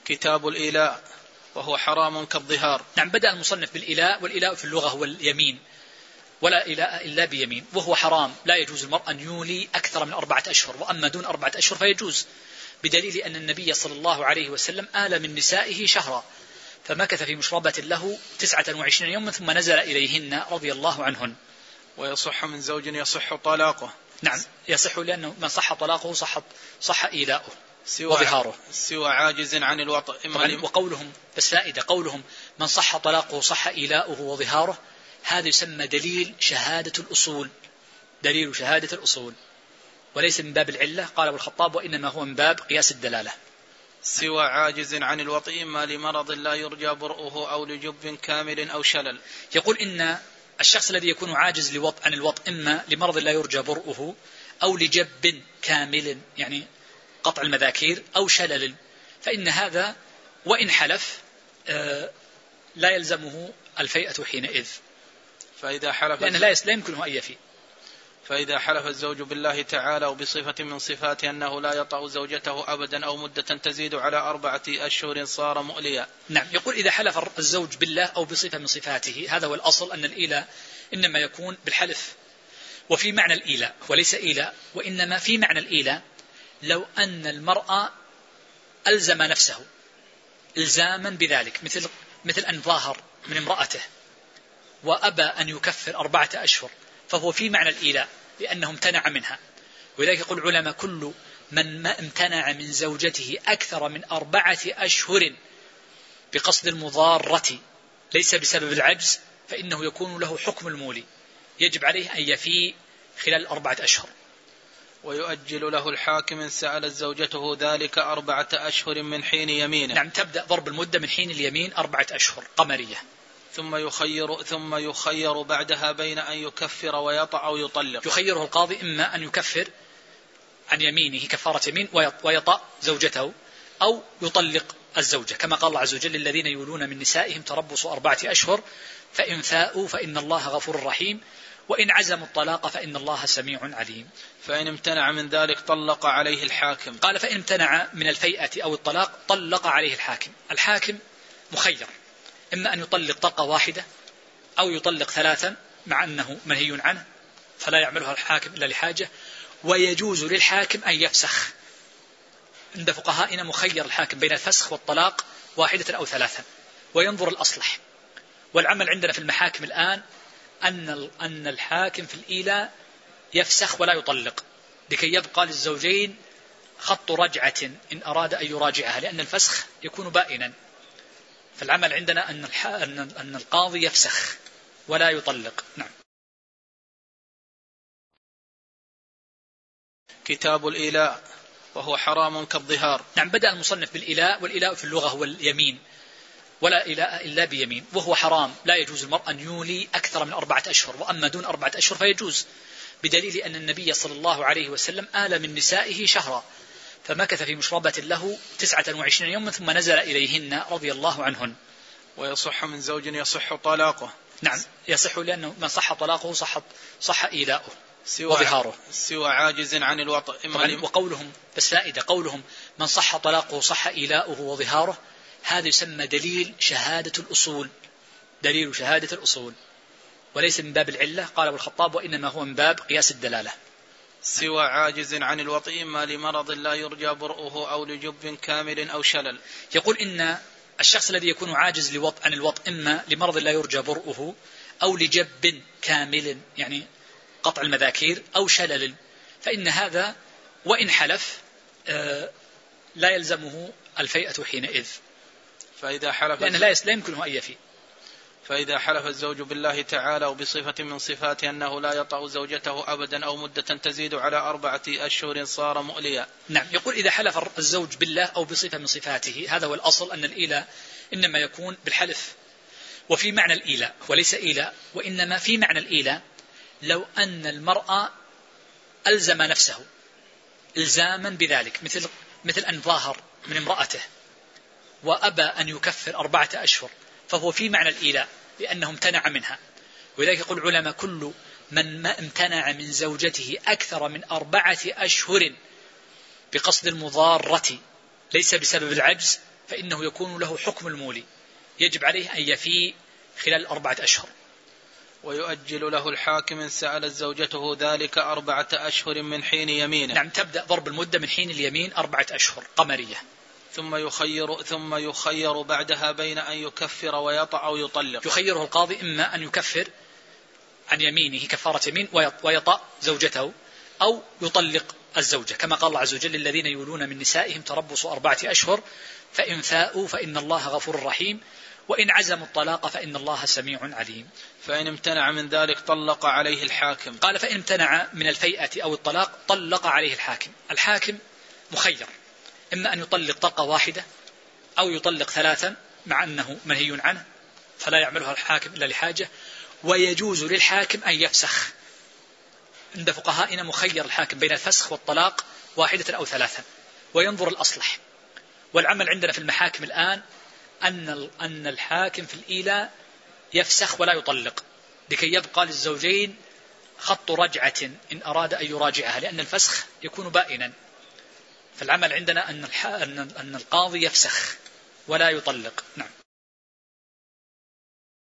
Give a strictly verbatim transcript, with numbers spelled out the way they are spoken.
كتاب الإيلاء وهو حرام كالظهار. نعم. بدأ المصنف بالإيلاء، والإيلاء في اللغة هو اليمين، ولا إيلاء إلا بيمين، وهو حرام. لا يجوز المرء أن يولي أكثر من أربعة أشهر، وأما دون أربعة أشهر فيجوز، بدليل أن النبي صلى الله عليه وسلم آل من نسائه شهرا، فمكث في مشربة له تسعة وعشرين يوما ثم نزل إليهن رضي الله عنهن. ويصح من زوج يصح طلاقه. نعم، يصح لأنه من صح طلاقه صح, صح إيلاؤه وظهاره، سوى عاجز عن الوطء. وقولهم بس فائدة، قولهم من صح طلاقه صح إيلاؤه وظهاره، هذا يسمى دليل شهادة الأصول، دليل شهادة الأصول، وليس من باب العلة. قال ابو الخطاب وإنما هو من باب قياس الدلالة. سوى عاجز عن الوطء إما لمرض لا يرجى برؤه أو لجب كامل أو شلل. يقول إن الشخص الذي يكون عاجز لوط عن الوطء إما لمرض لا يرجى برؤه أو لجب كامل يعني قطع المذاكير أو شلل، فإن هذا وإن حلف لا يلزمه الفيئة حينئذ، فإذا حلف لأن لا يمكنه أن يفي. فإذا حلف الزوج بالله تعالى وبصفة من صفاته أنه لا يطأ زوجته أبدا أو مدة تزيد على أربعة أشهر صار مؤليا. نعم. يقول إذا حلف الزوج بالله أو بصفة من صفاته، هذا هو الأصل، أن الإيلاء إنما يكون بالحلف، وفي معنى الإيلاء وليس إيلاء، وإنما في معنى الإيلاء لو أن المرأة ألزم نفسه إلزاما بذلك، مثل مثل أن ظاهر من امرأته وأبى أن يكفر أربعة أشهر، فهو في معنى الإيلاء لأنه امتنع منها. ولذلك يقول العلماء كل من ما امتنع من زوجته أكثر من أربعة أشهر بقصد المضارة ليس بسبب العجز، فإنه يكون له حكم المولي، يجب عليه أن يفي خلال أربعة أشهر. ويؤجل له الحاكم إن سألت زوجته ذلك أربعة أشهر من حين يمينه. نعم، تبدأ ضرب المدة من حين اليمين أربعة أشهر قمرية. ثم يخير ثم يخير بعدها بين أن يكفر ويطأ أو يطلق. يخيره القاضي إما أن يكفر عن يمينه كفارة يمين ويطأ زوجته، أو يطلق الزوجة، كما قال الله عز وجل الذين يولون من نسائهم تربص أربعة أشهر فإن فاءوا فإن الله غفور رحيم وإن عزموا الطلاق فإن الله سميع عليم. فإن امتنع من ذلك طلق عليه الحاكم. قال فإن امتنع من الفيئة أو الطلاق طلق عليه الحاكم. الحاكم مخير، إما أن يطلق طلقة واحدة أو يطلق ثلاثا، مع أنه منهي عنه فلا يعملها الحاكم إلا لحاجة، ويجوز للحاكم أن يفسخ. عند فقهائنا مخير الحاكم بين الفسخ والطلاق واحدة أو ثلاثا، وينظر الأصلح. والعمل عندنا في المحاكم الآن أن أن الحاكم في الإيلاء يفسخ ولا يطلق، لكي يبقى للزوجين خط رجعة إن أراد أن يراجعها، لأن الفسخ يكون بائنا. فالعمل عندنا أن أن القاضي يفسخ ولا يطلق. نعم. كتاب الإيلاء وهو حرام كالظهار. نعم. بدأ المصنف بالإيلاء، والإيلاء في اللغة هو اليمين، ولا إيلاء إلا بيمين، وهو حرام. لا يجوز المرء أن يولي أكثر من أربعة أشهر، وأما دون أربعة أشهر فيجوز، بدليل أن النبي صلى الله عليه وسلم آل من نسائه شهرا، فمكث في مشربة له تسعة وعشرين يوما ثم نزل إليهن رضي الله عنهن. ويصح من زوج يصح طلاقه. نعم، يصح لأنه من صح طلاقه صح, صح إيلاؤه وظهاره، سوى عاجز عن الوطء. وقولهم بس فائدة، قولهم من صح طلاقه صح إيلاؤه وظهاره، هذا يسمى دليل شهادة الأصول، دليل شهادة الأصول، وليس من باب العلة. قال ابو الخطاب وإنما هو من باب قياس الدلالة. سوى عاجز عن الوطء إما لمرض لا يرجى برؤه أو لجب كامل أو شلل. يقول إن الشخص الذي يكون عاجز لوط عن الوطء إما لمرض لا يرجى برؤه أو لجب كامل يعني قطع المذاكير أو شلل، فإن هذا وإن حلف لا يلزمه الفيئة حينئذ، فإذا حلف لأن لا يمكنه أن يفي. فإذا حلف الزوج بالله تعالى وبصفة من صفاته أنه لا يطأ زوجته أبدا أو مدة تزيد على أربعة أشهر صار مؤليا. نعم. يقول إذا حلف الزوج بالله أو بصفة من صفاته، هذا هو الأصل، أن الإيلاء إنما يكون بالحلف، وفي معنى الإيلاء وليس إيلاء، وإنما في معنى الإيلاء لو أن المرأة ألزم نفسه إلزاما بذلك، مثل مثل أن ظاهر من امرأته وأبى أن يكفر أربعة أشهر، فهو في معنى الإيلاء لأنه امتنع منها. ولذلك يقول العلماء كل من ما امتنع من زوجته أكثر من أربعة أشهر بقصد المضارة ليس بسبب العجز، فإنه يكون له حكم المولي، يجب عليه أن يفي خلال أربعة أشهر. ويؤجل له الحاكم إن سألت زوجته ذلك أربعة أشهر من حين يمينه. نعم، تبدأ ضرب المدة من حين اليمين أربعة أشهر قمرية. ثم يخير ثم يخير بعدها بين أن يكفر ويطأ أو يطلق. يخيره القاضي إما أن يكفر عن يمينه كفارة يمين ويطأ زوجته، أو يطلق الزوجة، كما قال الله عز وجل: الذين يولون من نسائهم تربص أربعة أشهر فإن فاءوا فإن الله غفور رحيم وإن عزموا الطلاق فإن الله سميع عليم. فإن امتنع من ذلك طلق عليه الحاكم. قال: فإن امتنع من الفيئة أو الطلاق طلق عليه الحاكم. الحاكم مخير، إما أن يطلق طلقة واحدة أو يطلق ثلاثا، مع أنه منهي عنه فلا يعملها الحاكم إلا لحاجة. ويجوز للحاكم أن يفسخ. عند فقهائنا مخير الحاكم بين الفسخ والطلاق واحدة أو ثلاثا، وينظر الأصلح. والعمل عندنا في المحاكم الآن أن أن الحاكم في الإيلاء يفسخ ولا يطلق، لكي يبقى للزوجين خط رجعة إن أراد أن يراجعها، لأن الفسخ يكون بائنا. فالعمل عندنا أن أن القاضي يفسخ ولا يطلق. نعم.